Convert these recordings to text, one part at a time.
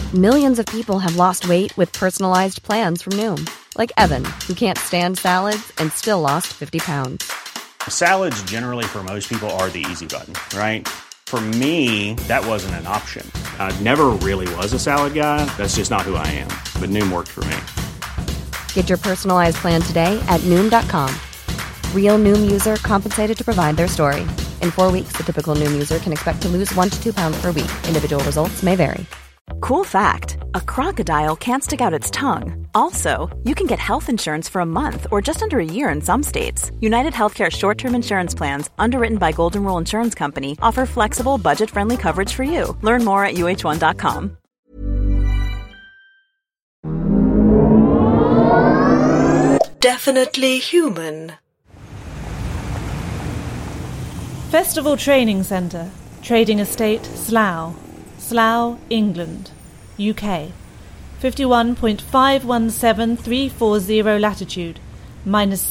Millions of people have lost weight with personalized plans from Noom. Like Evan, who can't stand salads and still lost 50 pounds. Salads generally for most people are the easy button, right? For me, that wasn't an option. I never really was a salad guy. That's just not who I am. But Noom worked for me. Get your personalized plan today at Noom.com. Real Noom user compensated to provide their story. In 4 weeks, the typical Noom user can expect to lose 1 to 2 pounds per week. Individual results may vary. Cool fact, a crocodile can't stick out its tongue. Also, you can get health insurance for a month or just under a year in some states. United Healthcare short-term insurance plans, underwritten by Golden Rule Insurance Company, offer flexible, budget-friendly coverage for you. Learn more at uh1.com. Definitely human. Festival Training Centre, Trading Estate, Slough, England, UK. 51.517340 latitude, minus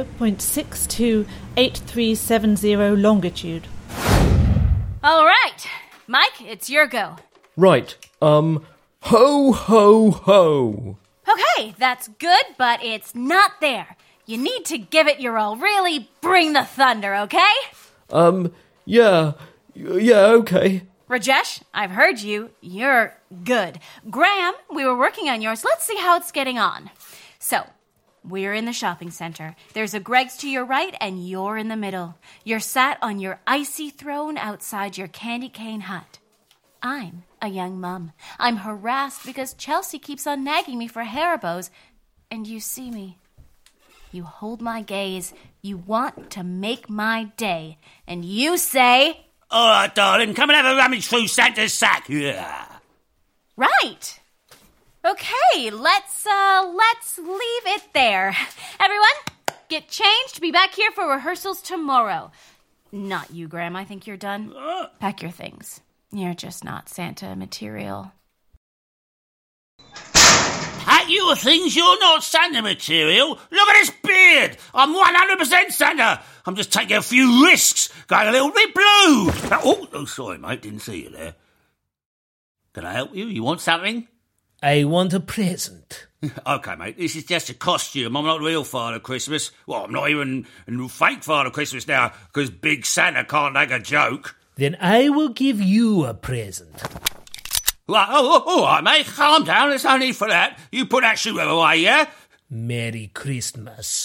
0.628370 longitude. All right, Mike, it's your go. Right, ho, ho, ho. Okay, that's good, but it's not there. You need to give it your all. Really bring the thunder, okay? Yeah, okay. Rajesh, I've heard you. You're good. Graham, we were working on yours. Let's see how it's getting on. So, we're in the shopping center. There's a Greg's to your right, and you're in the middle. You're sat on your icy throne outside your candy cane hut. I'm a young mum. I'm harassed because Chelsea keeps on nagging me for Haribos, and you see me. You hold my gaze. You want to make my day. And you say... All right, darling, come and have a rummage through Santa's sack. Yeah. Right. Okay, let's leave it there. Everyone, get changed. Be back here for rehearsals tomorrow. Not you, Graham. I think you're done. Pack your things. You're just not Santa material. Pack your things, you're not Santa material. Look at this beard. I'm 100% Santa. I'm just taking a few risks, going a little bit blue. Oh, sorry, mate, didn't see you there. Can I help you? You want something? I want a present. Okay, mate, this is just a costume. I'm not real Father Christmas. Well, I'm not even fake Father Christmas now, because Big Santa can't make a joke. Then I will give you a present. Right, all right, mate, calm down. There's no need for that. You put that shooter away, yeah? Merry Christmas.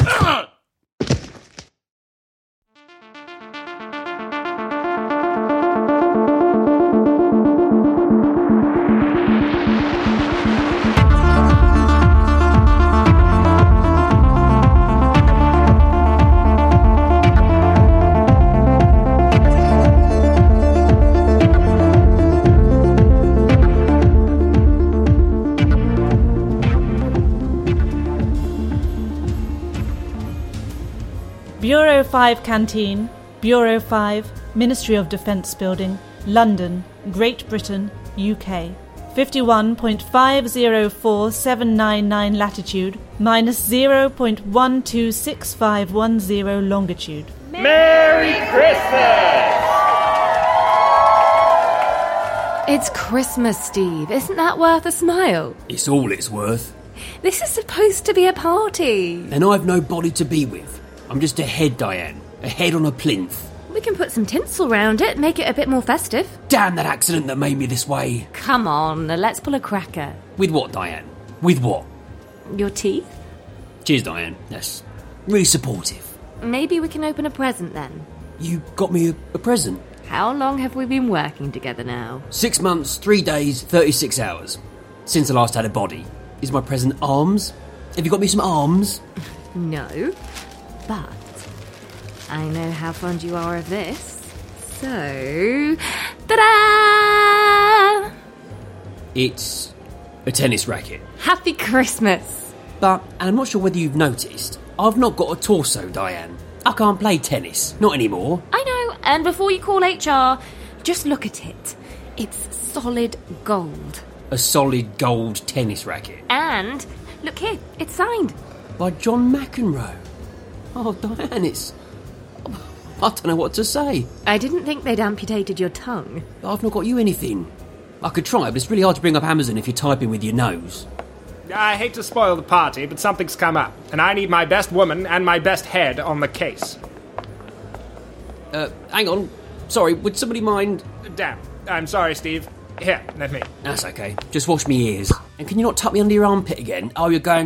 Bureau 5 Canteen, Bureau 5, Ministry of Defence Building, London, Great Britain, UK. 51.504799 latitude, minus 0.126510 longitude. Merry Christmas! It's Christmas, Steve. Isn't that worth a smile? It's all it's worth. This is supposed to be a party. And I've no body to be with. I'm just a head, Diane. A head on a plinth. We can put some tinsel round it, make it a bit more festive. Damn that accident that made me this way. Come on, let's pull a cracker. With what, Diane? With what? Your teeth? Cheers, Diane. That's really supportive. Maybe we can open a present then. You got me a present? How long have we been working together now? 6 months, 3 days, 36 hours. Since I last had a body. Is my present arms? Have you got me some arms? No. But I know how fond you are of this. So, ta-da! It's a tennis racket. Happy Christmas! But, and I'm not sure whether you've noticed, I've not got a torso, Diane. I can't play tennis. Not anymore. I know, and before you call HR, just look at it. It's solid gold. A solid gold tennis racket. And, look here, it's signed. By John McEnroe. Oh, Diane, it's... I don't know what to say. I didn't think they'd amputated your tongue. I've not got you anything. I could try, but it's really hard to bring up Amazon if you're typing with your nose. I hate to spoil the party, but something's come up, and I need my best woman and my best head on the case. Hang on. Sorry, would somebody mind... Damn. I'm sorry, Steve. Here, let me. That's okay. Just wash me ears. And can you not tuck me under your armpit again? Oh, you're going...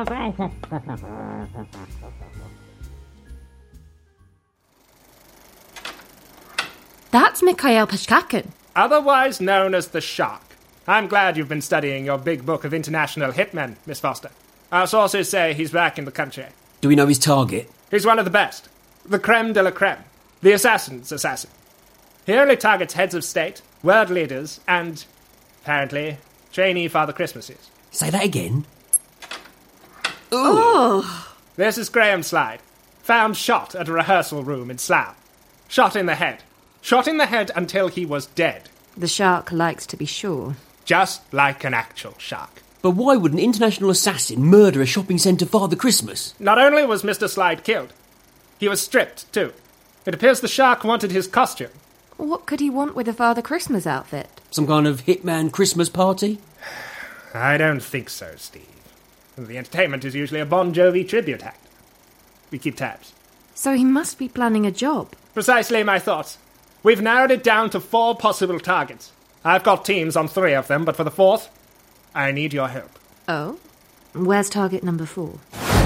That's Mikhail Peshkakin. Otherwise known as the Shark. I'm glad you've been studying your big book of international hitmen, Miss Foster. Our sources say he's back in the country. Do we know his target? He's one of the best. The creme de la creme. The assassin's assassin. He only targets heads of state, world leaders, and, apparently, trainee Father Christmases. Say that again. Ooh. Oh. This is Graham Slide. Found shot at a rehearsal room in Slough. Shot in the head. Shot in the head until he was dead. The shark likes to be sure. Just like an actual shark. But why would an international assassin murder a shopping centre Father Christmas? Not only was Mr. Slide killed, he was stripped, too. It appears the shark wanted his costume. What could he want with a Father Christmas outfit? Some kind of hitman Christmas party? I don't think so, Steve. The entertainment is usually a Bon Jovi tribute act. We keep tabs. So he must be planning a job. Precisely my thoughts. We've narrowed it down to 4 possible targets. I've got teams on 3 of them, but for the 4th, I need your help. Oh? Where's target number 4?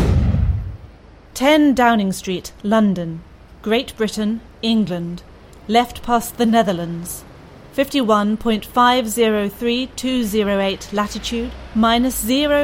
10 Downing Street, London. Great Britain, England. Left past the Netherlands. 51.503208 latitude, minus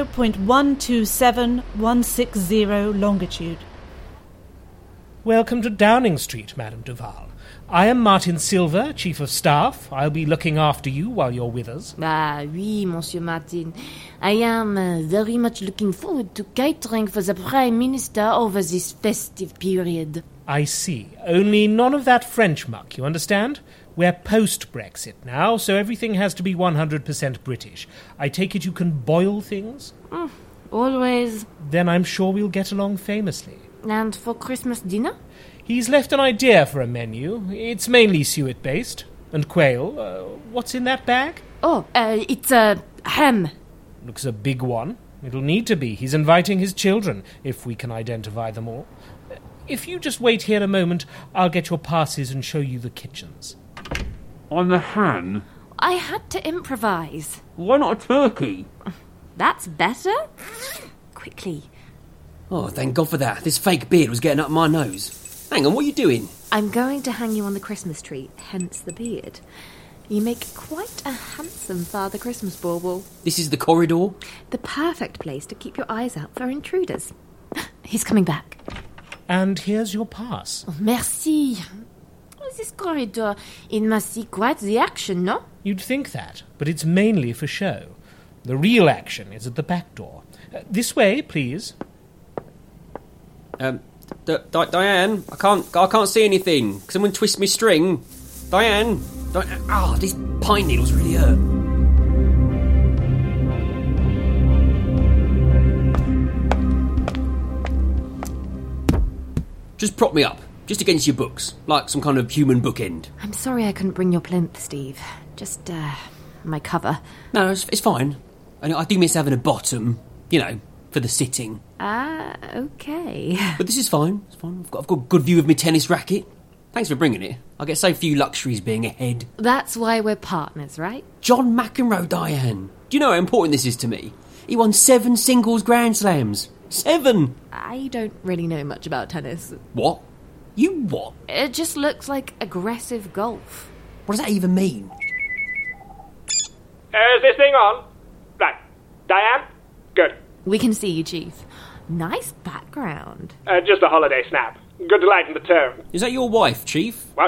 0.127160 longitude. Welcome to Downing Street, Madame Duval. I am Martin Silver, Chief of Staff. I'll be looking after you while you're with us. Ah, oui, Monsieur Martin. I am very much looking forward to catering for the Prime Minister over this festive period. I see. Only none of that French muck, you understand? We're post-Brexit now, so everything has to be 100% British. I take it you can boil things? Always. Then I'm sure we'll get along famously. And for Christmas dinner? He's left an idea for a menu. It's mainly suet-based. And quail. What's in that bag? Oh, it's a ham. Looks a big one. It'll need to be. He's inviting his children, if we can identify them all. If you just wait here a moment, I'll get your passes and show you the kitchens. On the ham? I had to improvise. Why not a turkey? That's better? Quickly. Oh, thank God for that. This fake beard was getting up my nose. Hang on, what are you doing? I'm going to hang you on the Christmas tree, hence the beard. You make quite a handsome Father Christmas bauble. This is the corridor? The perfect place to keep your eyes out for intruders. He's coming back. And here's your pass. Oh, merci. This corridor, it must see quite the action, no? You'd think that, but it's mainly for show. The real action is at the back door. This way, please. Diane, I can't see anything. Someone twist me string. Diane. These pine needles really hurt. Just prop me up, just against your books, like some kind of human bookend. I'm sorry I couldn't bring your plinth, Steve. Just, my cover. No, it's fine. I do miss having a bottom, for the sitting. Okay. But this is fine. It's fine. I've got a good view of my tennis racket. Thanks for bringing it. I get so few luxuries being ahead. That's why we're partners, right? John McEnroe, Diane. Do you know how important this is to me? He won 7 singles Grand Slams. 7! I don't really know much about tennis. What? You what? It just looks like aggressive golf. What does that even mean? Is this thing on? Right. Diane? Good. We can see you, Chief. Nice background. Just a holiday snap. Good to lighten the tone. Is that your wife, Chief? What?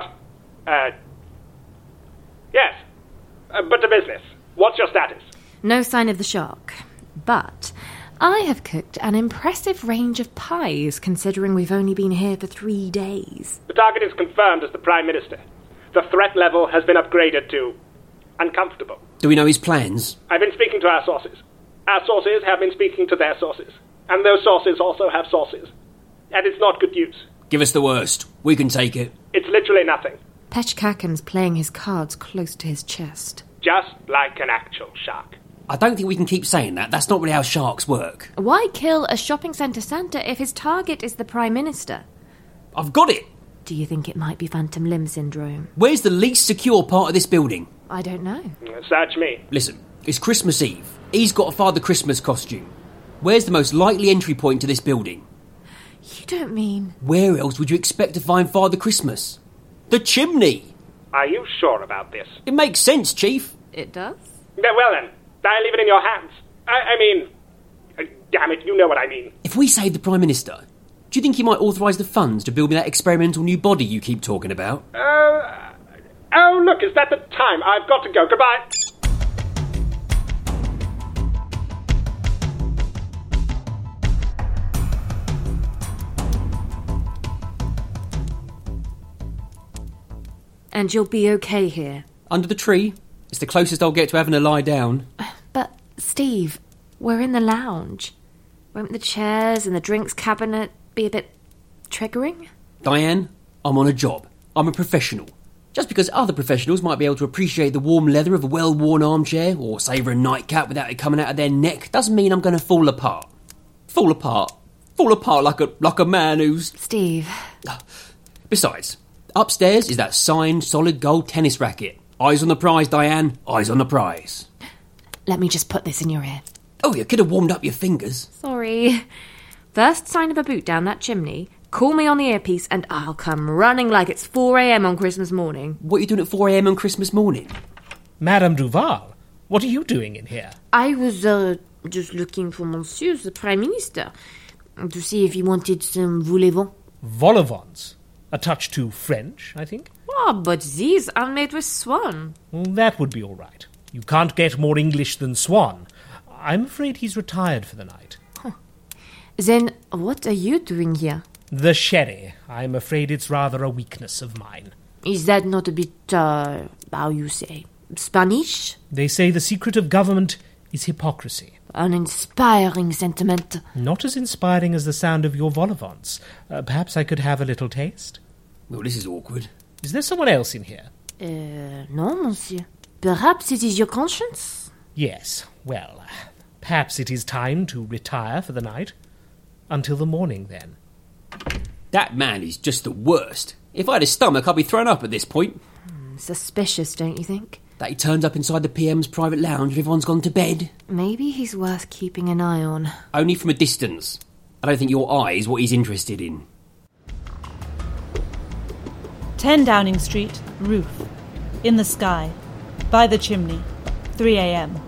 Yes. But to business. What's your status? No sign of the shark. But I have cooked an impressive range of pies, considering we've only been here for 3 days. The target is confirmed as the Prime Minister. The threat level has been upgraded to uncomfortable. Do we know his plans? I've been speaking to our sources. Our sources have been speaking to their sources. And those sources also have sources. And it's not good news. Give us the worst. We can take it. It's literally nothing. Peshkakin's playing his cards close to his chest. Just like an actual shark. I don't think we can keep saying that. That's not really how sharks work. Why kill a shopping centre Santa if his target is the Prime Minister? I've got it! Do you think it might be phantom limb syndrome? Where's the least secure part of this building? I don't know. Search me. Listen, it's Christmas Eve. He's got a Father Christmas costume. Where's the most likely entry point to this building? You don't mean... Where else would you expect to find Father Christmas? The chimney! Are you sure about this? It makes sense, Chief. It does? Well then, I leave it in your hands. I mean... damn it, you know what I mean. If we save the Prime Minister, do you think he might authorise the funds to build me that experimental new body you keep talking about? Oh, look, is that the time? I've got to go. Goodbye. And you'll be okay here? Under the tree. It's the closest I'll get to having a lie down. But, Steve, we're in the lounge. Won't the chairs and the drinks cabinet be a bit triggering? Diane, I'm on a job. I'm a professional. Just because other professionals might be able to appreciate the warm leather of a well-worn armchair or savour a nightcap without it coming out of their neck doesn't mean I'm going to fall apart. Fall apart. Fall apart like a man who's... Steve. Besides, upstairs is that signed solid gold tennis racket. Eyes on the prize, Diane. Eyes on the prize. Let me just put this in your ear. Oh, you could have warmed up your fingers. Sorry. First sign of a boot down that chimney, call me on the earpiece and I'll come running like it's 4 a.m. on Christmas morning. What are you doing at 4 a.m. on Christmas morning? Madame Duval, what are you doing in here? I was just looking for Monsieur, the Prime Minister, to see if he wanted some voulez-vous. Vol-au-vents. A touch too French, I think. Oh, but these are made with swan. That would be all right. You can't get more English than swan. I'm afraid he's retired for the night. Huh. Then what are you doing here? The sherry. I'm afraid it's rather a weakness of mine. Is that not a bit, how you say, Spanish? They say the secret of government is hypocrisy. An inspiring sentiment. Not as inspiring as the sound of your vol-au-vents. Perhaps I could have a little taste? Well, this is awkward. Is there someone else in here? No, monsieur. Perhaps it is your conscience? Yes, well, perhaps it is time to retire for the night. Until the morning, then. That man is just the worst. If I had a stomach, I'd be thrown up at this point. Suspicious, don't you think? That he turns up inside the PM's private lounge when everyone's gone to bed. Maybe he's worth keeping an eye on. Only from a distance. I don't think your eye is what he's interested in. 10 Downing Street, roof. In the sky. By the chimney. 3 a.m.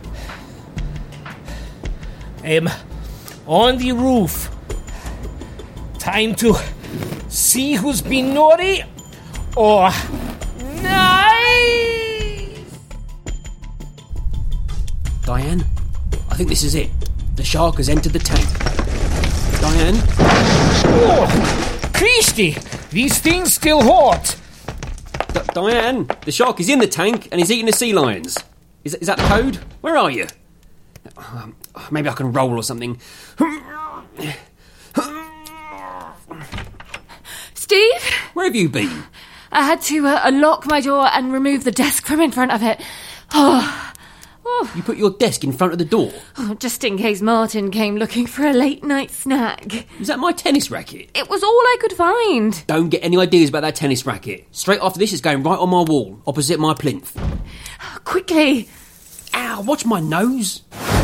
On the roof. Time to see who's been naughty or nice. Diane, I think this is it. The shark has entered the tank. Diane? Oh, Christy! These things still hot! Diane, the shark is in the tank and he's eating the sea lions. Is that the code? Where are you? Maybe I can roll or something. Steve? Where have you been? I had to unlock my door and remove the desk from in front of it. Oh. You put your desk in front of the door? Oh, just in case Martin came looking for a late-night snack. Is that my tennis racket? It was all I could find. Don't get any ideas about that tennis racket. Straight after this, it's going right on my wall, opposite my plinth. Quickly. Ow, watch my nose.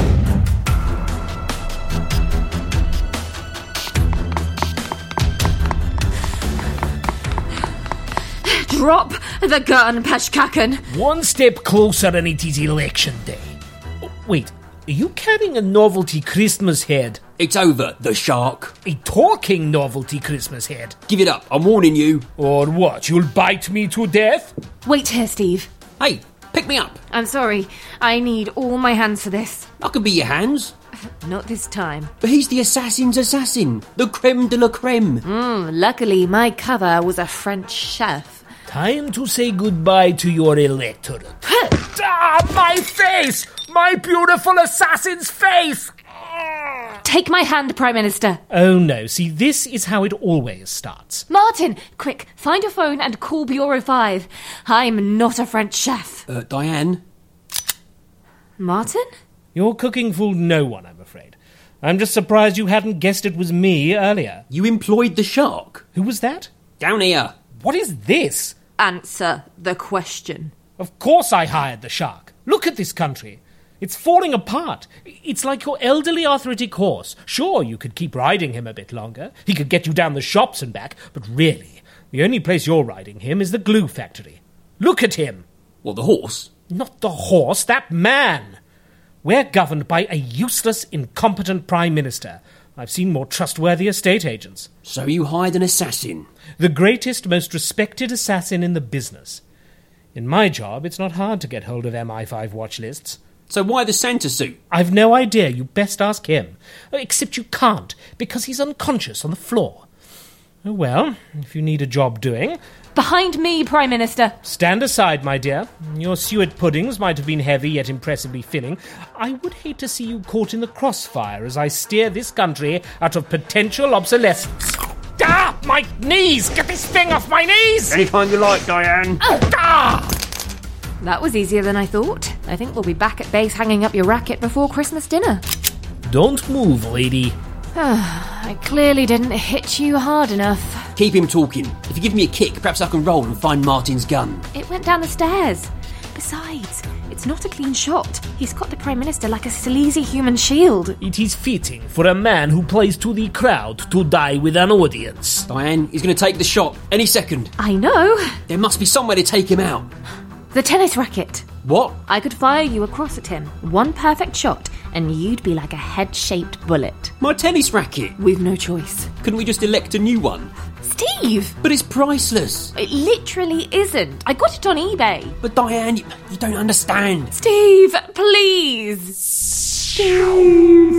Drop the gun, Pashkakan. One step closer and it is election day. Oh, wait, are you carrying a novelty Christmas head? It's over, the shark. A talking novelty Christmas head? Give it up, I'm warning you. Or what, you'll bite me to death? Wait here, Steve. Hey, pick me up. I'm sorry, I need all my hands for this. I can be your hands. Not this time. But he's the assassin's assassin. The creme de la creme. Luckily, my cover was a French chef. Time to say goodbye to your electorate. My face! My beautiful assassin's face! Take my hand, Prime Minister. Oh no, see, this is how it always starts. Martin, quick, find your phone and call Bureau 5. I'm not a French chef. Diane, Martin? Your cooking fooled no one, I'm afraid. I'm just surprised you hadn't guessed it was me earlier. You employed the shark. Who was that? Down here. What is this? Answer the question. Of course I hired the shark. Look at this country. It's falling apart. It's like your elderly arthritic horse. Sure, you could keep riding him a bit longer. He could get you down the shops and back. But really, the only place you're riding him is the glue factory. Look at him. What, the horse? Not the horse, that man. We're governed by a useless, incompetent Prime Minister. I've seen more trustworthy estate agents. So you hired an assassin? The greatest, most respected assassin in the business. In my job, it's not hard to get hold of MI5 watch lists. So why the Santa suit? I've no idea. You best ask him. Except you can't, because he's unconscious on the floor. Oh well, if you need a job doing... Behind me, Prime Minister. Stand aside, my dear. Your suet puddings might have been heavy yet impressively filling. I would hate to see you caught in the crossfire as I steer this country out of potential obsolescence. Ah! My knees! Get this thing off my knees! Anytime you like, Diane. Ah! That was easier than I thought. I think we'll be back at base hanging up your racket before Christmas dinner. Don't move, lady. I clearly didn't hit you hard enough. Keep him talking. If you give me a kick, perhaps I can roll and find Martin's gun. It went down the stairs. Besides, it's not a clean shot. He's got the Prime Minister like a sleazy human shield. It is fitting for a man who plays to the crowd to die with an audience. Diane, he's going to take the shot any second. I know. There must be somewhere to take him out. The tennis racket. What? I could fire you across at him. One perfect shot, and you'd be like a head-shaped bullet. My tennis racket? We've no choice. Couldn't we just elect a new one? Steve! But it's priceless. It literally isn't. I got it on eBay. But Diane, you don't understand. Steve, please! Steve,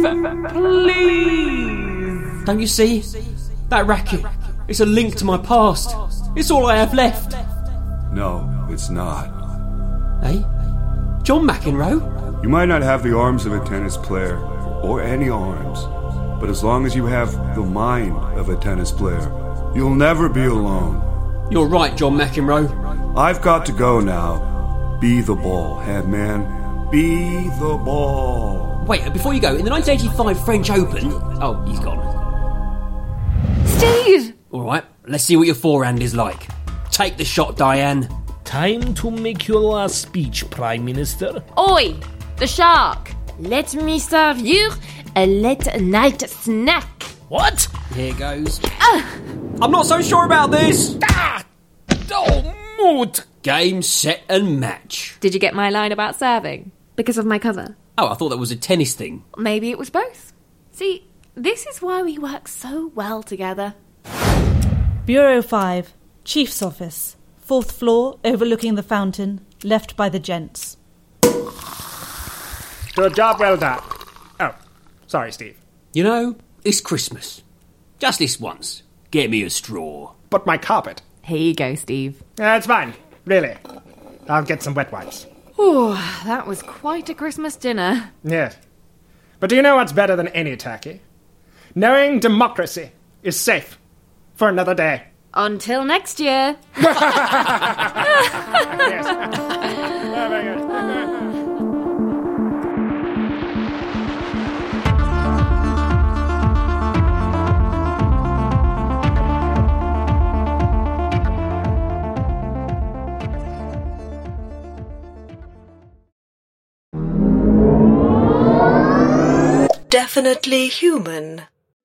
please! Don't you see? That racket, it's a link to my past. It's all I have left. No, it's not. Hey? John McEnroe? You might not have the arms of a tennis player, or any arms, but as long as you have the mind of a tennis player, you'll never be alone. You're right, John McEnroe. I've got to go now. Be the ball, Headman. Be the ball. Wait, before you go, in the 1985 French Open... Oh, he's gone. Steve! All right, let's see what your forehand is like. Take the shot, Diane. Time to make your last speech, Prime Minister. Oi, the shark. Let me serve you a late night snack. What? Here goes. I'm not so sure about this. Oh, mood. Game, set and match. Did you get my line about serving? Because of my cover? Oh, I thought that was a tennis thing. Maybe it was both. See, this is why we work so well together. Bureau 5, Chief's Office. 4th floor, overlooking the fountain, left by the gents. Good job, well done. Oh, sorry, Steve. You know, it's Christmas. Just this once. Get me a straw. But my carpet. Here you go, Steve. It's fine, really. I'll get some wet wipes. Ooh, that was quite a Christmas dinner. Yes. But do you know what's better than any turkey? Knowing democracy is safe for another day. Until next year. Definitely human.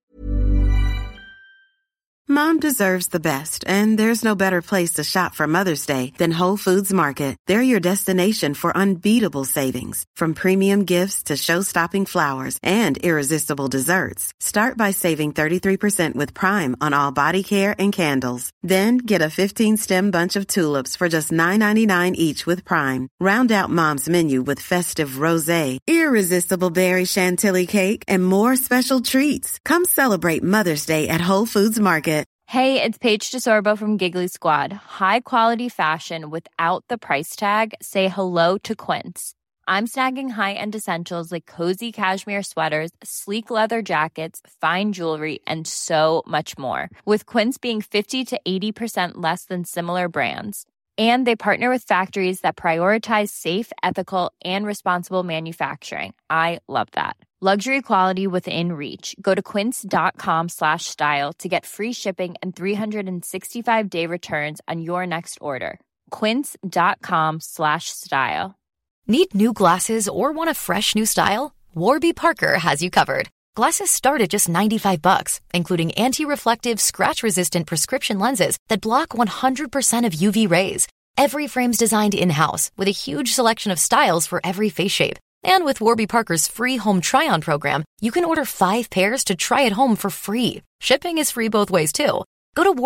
Mom deserves the best, and there's no better place to shop for Mother's Day than Whole Foods Market. They're your destination for unbeatable savings, from premium gifts to show-stopping flowers and irresistible desserts. Start by saving 33% with Prime on all body care and candles. Then get a 15-stem bunch of tulips for just $9.99 each with Prime. Round out Mom's menu with festive rosé, irresistible berry chantilly cake, and more special treats. Come celebrate Mother's Day at Whole Foods Market. Hey, it's Paige DeSorbo from Giggly Squad. High quality fashion without the price tag. Say hello to Quince. I'm snagging high-end essentials like cozy cashmere sweaters, sleek leather jackets, fine jewelry, and so much more. With Quince being 50 to 80% less than similar brands. And they partner with factories that prioritize safe, ethical, and responsible manufacturing. I love that. Luxury quality within reach. Go to quince.com/style to get free shipping and 365-day returns on your next order. Quince.com/style. Need new glasses or want a fresh new style? Warby Parker has you covered. Glasses start at just $95, including anti-reflective, scratch-resistant prescription lenses that block 100% of UV rays. Every frame's designed in-house with a huge selection of styles for every face shape. And with Warby Parker's free home try-on program, you can order 5 pairs to try at home for free. Shipping is free both ways, too. Go to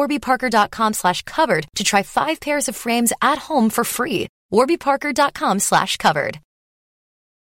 warbyparker.com/covered to try 5 pairs of frames at home for free. warbyparker.com/covered.